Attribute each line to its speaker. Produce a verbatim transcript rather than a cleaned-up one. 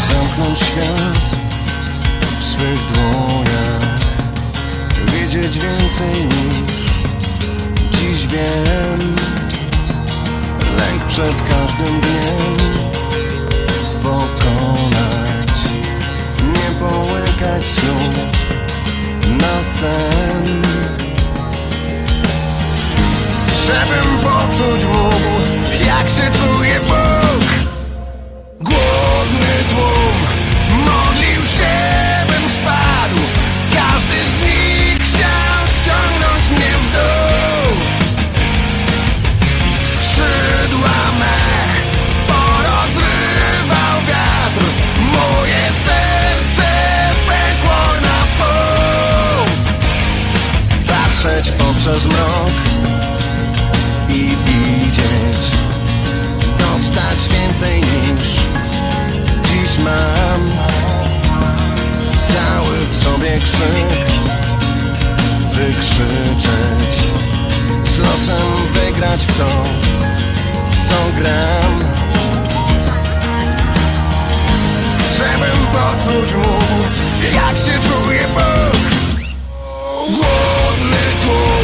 Speaker 1: Zamknąć świat w swych dłoniach, wiedzieć więcej niż dziś wiem. Lęk przed każdym dniem pokonać, nie połykać słów na sen. Żebym poczuć mógł, jak się czuje Bóg. Głodny tłum modlił się, bym spadł. Każdy z nich chciał ściągnąć mnie w dół. Skrzydła me porozrywał wiatr. Moje serce pękło na pół. Patrzeć poprzez mrok i widzieć, dostać więcej niż dziś mam. Cały w sobie krzyk wykrzyczeć, z losem wygrać w to, w co gram. Żebym poczuć mógł, jak się czuje Bóg. Głodny tłum